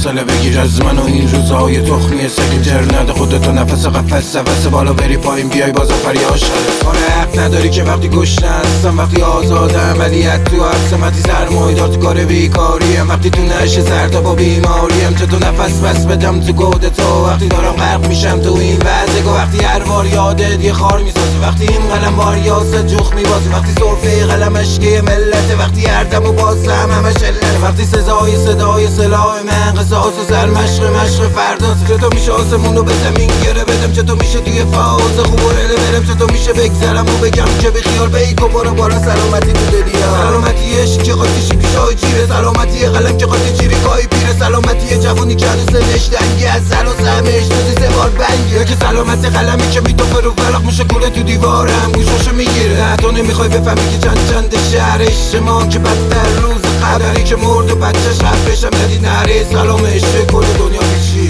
فاصله بگیر از من و این روزهای تخمی سگیجر نده خودتو نفس قفس بالا بری پایین بیای بازم فریاد شده. آره حق نداری که وقتی گشنه هستم، وقتی آزادم ولیت تو حبسم، وقتی سرمایه‌دار تو کار بیکاریم، وقتی تو نشه زرده با بیماریم، چه تو نفس بس بدم تو گود تو، وقتی دارم غرق میشم تو این وضعه، وقتی هر بار یادت یه خار میسازه، وقتی این قلم واریاست جوخ میبازه، وقتی سرفه قلم اشکی ملته، وقتی هر دم و بازم همش علته، وقتی صدای سلاح من قصاص و سر مشق فرداست، چطور میشه آسمونو به زمین گره بدم، چطور میشه توی فاز خوب و رله برم، چطور میشه بگذرم و بگم که بخیال بیک و برو بالا سلامتی تو دلیا، سلامتی عشق که قاطیشی پیشای جیره، سلامتی قلم که قاطی چیری کای پیره، سلامتی جوانی که هنوز سنش دنگی از زن و سمش دوزی سه بار بنگی، یا که سلامتی قلمی که میتوفه رو فرق میشه کوله تو دیوارم گوشاشو میگیره، نه تو نمیخوای بفهمی که چند شهرش ما که بدتر روز قدری که مرد و بچه‌ش حفرشم ندی نره سلامش کل دنیا پیچی.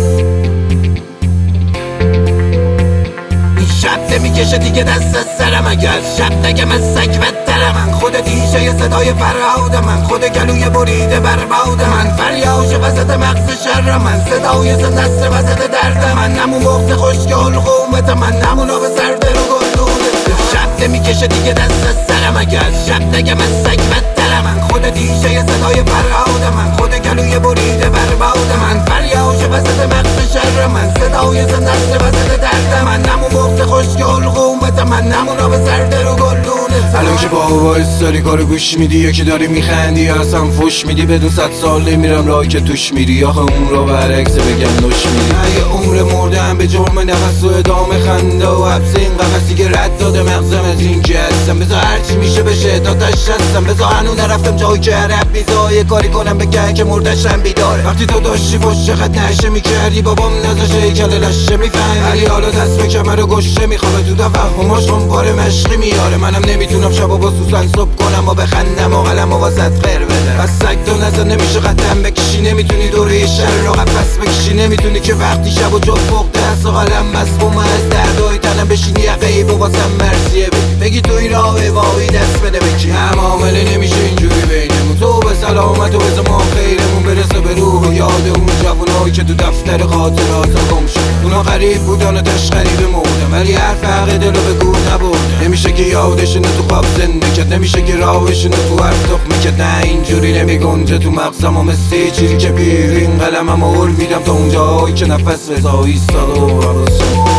این شب نمیکشه دیگه دست از سرم، اگر شب نگم از سگ بدترم، من خود دیشه صدای فرهاد، من خود گلوی بریده برباد، من فریاش وسط مغز شر، من صدای نصر وسط درد، من نمون بغض خشک القومت، من نمونا به سرده رو گلونه. شب نمیکشه دیگه دست از سرم، اگر شب نگم از سگ بدترم، من خود دیشه صدای فرهاد، من خود گلوی بریده برباد، من فریاش وسط مغز شر، من صدای نصر وسط درد، من نمون بغض خشک القومت، من نمونا به سرده رو گلونه. الان که با وایس داری کارو گوش میدی، یکی داری میخندی یا اصلا فوش میدی، بدون 100 سال نمیرم راهی که توش میری، آخه اون رو برعکس بگم نوش میدی، یه عمر مردم به جرم نفس و ادامه خنده و حبس این قفصی که رد داده مغزم از این که هستم، بذار هرچی میشه بشه دادش هستم، بذار هنو نرفتم جایی که عرب بیزا یه کاری کنم بگه که مردشم بیداره، وقتی تو داشتی پشت خط نشه میکردی بابام نذاشه کل لشه میفهمی، ولی حالا دست به کمر و گشه میخوابه تو تفهماش خونپاره مشقی میاره، منم نمیتونم شبا با سوسن صبح کنم و بخندم و قلم و واسط خیر بدم، از سگ تو نزد نمیشه قدم بکشی، نمیتونی دوره شر رو قفص بکشی، نمیتونی که وقتی شب و جفت فوق دست و قلم مسموم از دردای تنم بشینی یقه و واسم مرسیه بگی تو این راه وایی دست بده بکی، هم عامله نمیشه اینجوری بینمون، تو به سلامت و به زمان خیرمون برسه به روح و یاد اون جوانایی که تو دفتر خاطرات گم شد، اونا غریب بودن و تشغریب مردن، ولی حرف حق دلو به گور نبردن، نمیشه که یادشون تو خواب زنده کرد، نمیشه که راهشون تو حرف تخمی کرد، نه اینجوری نمیگنجه تو مغزم و مثل چیزی که بیرین قلمم و هل میدم تا اونجایی که نفس بزا ایستاد و